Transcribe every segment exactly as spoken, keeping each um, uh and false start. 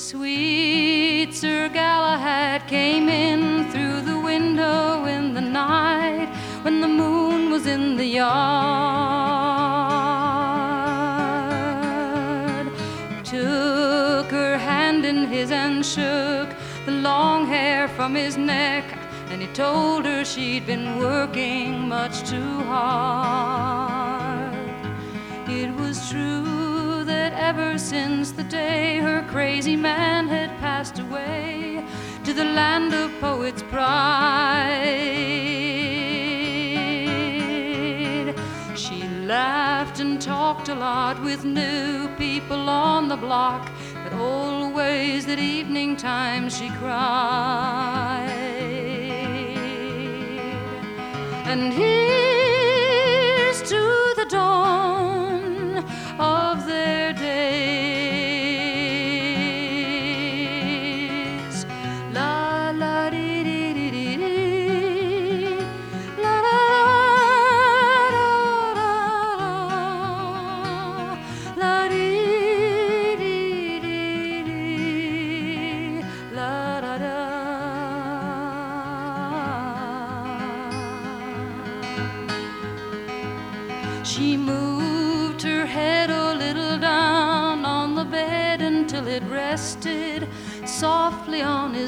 Sweet Sir Galahad came in through the window in the night when the moon was in the yard. Took her hand in his and shook the long hair from his neck, and he told her she'd been working much too hard. It was true that ever since the day her crazy man had passed away to the land of poets' pride, she laughed and talked a lot with new people on the block, but always at evening time she cried. And here's to the dawn of their days. La la dee dee dee dee dee. La la la la la. La dee dee dee dee. La da da. She moved her head a little down on the bed until it rested softly on his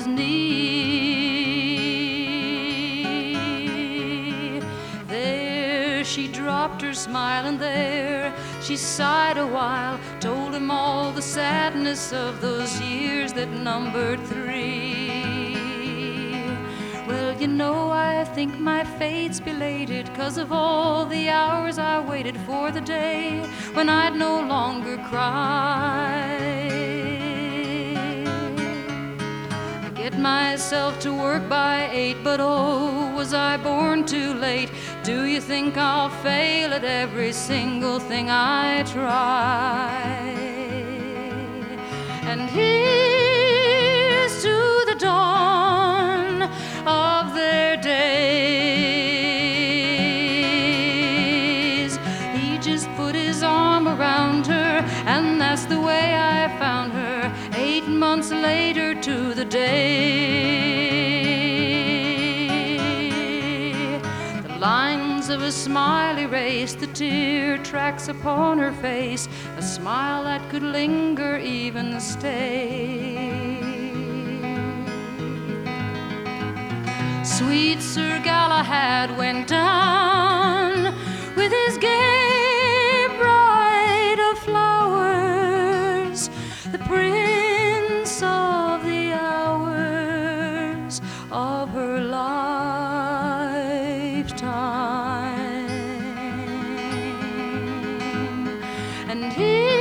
knee. There she dropped her smile, and there she sighed a while, told him all the sadness of those years that numbered three. Well, you know, I think my fate's belated 'cause of all the hours I waited for the day when I'd no longer cry. I get myself to work by eight, but oh, was I born too late? Do you think I'll fail at every single thing I try? And here's to the dawn of their days. He just put his arm around her, and that's the way I found her eight months later to the day. The lines of a smile erased the tear tracks upon her face, a smile that could linger, even stay. Sweet Sir Galahad went down with his gay bride of flowers, the prince of the hours of her lifetime. And he